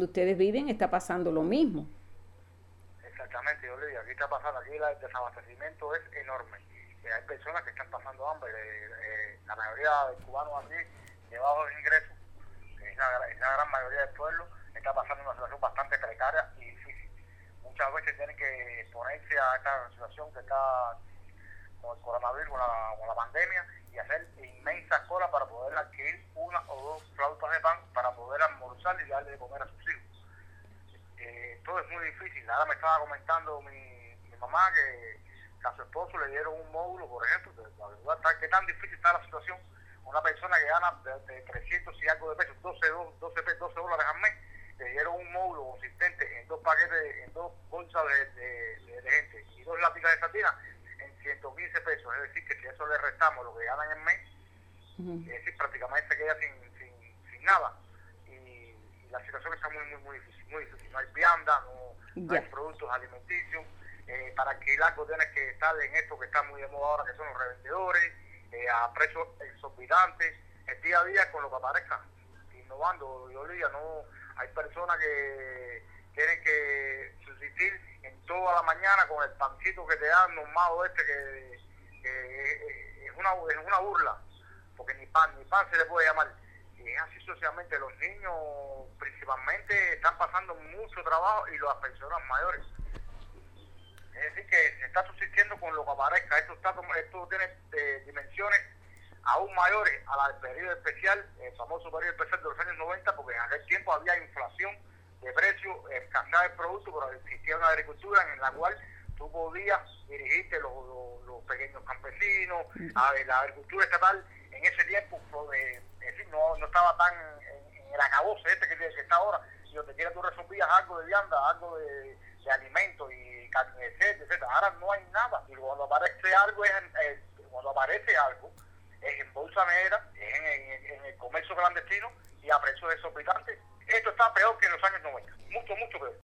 ustedes viven está pasando lo mismo. Exactamente, Olivia, aquí está pasando, aquí el desabastecimiento es enorme. Hay personas que están pasando hambre, la mayoría de cubanos aquí de bajos ingresos, que es la gran mayoría del pueblo, está pasando una situación bastante precaria y difícil. Muchas veces tienen que ponerse a esta situación que está con el coronavirus, con la pandemia, y hacer inmensas colas para poder adquirir una o dos flautas de pan para poder almorzar y darle de comer a sus hijos. Todo es muy difícil. Ahora me estaba comentando mi mamá que a su esposo le dieron un módulo, por ejemplo, que tan difícil está la situación. Una persona que gana de 300 y algo de pesos, 12 dólares al mes, le dieron un módulo consistente en dos paquetes, en dos bolsas de gente y dos lápices de sardinas en 115 pesos. Es decir, que si eso le restamos lo que ganan en mes, es decir, prácticamente se queda sin nada. Y la situación está muy difícil, muy difícil. No hay vianda, no hay productos alimenticios. Para alquilar tienes que estar en esto que está muy de moda ahora, que son los revendedores, a precios exorbitantes, el día a día con lo que aparezca, innovando. Y Olivia, no hay personas que tienen que subsistir en toda la mañana con el pancito que te dan normado que es una burla, porque ni pan se le puede llamar. Y es así socialmente. Los niños principalmente están pasando mucho trabajo y las personas mayores. Es decir, que se está subsistiendo con lo que aparezca. Esto tiene dimensiones aún mayores a la del periodo especial, el famoso periodo especial de los años 90, porque en aquel tiempo había inflación de precios, escasez de productos, pero existía una agricultura en la cual tú podías dirigirte los pequeños campesinos, la agricultura estatal en ese tiempo, es decir, no estaba tan en el acabose que está ahora, y donde quiera tú resolvías algo de vianda, algo de alimentos y carne, etcétera. Ahora no hay nada, y cuando aparece algo es en bolsa negra, es en el comercio clandestino y a precios exorbitantes. Esto está peor que en los años 90, mucho peor.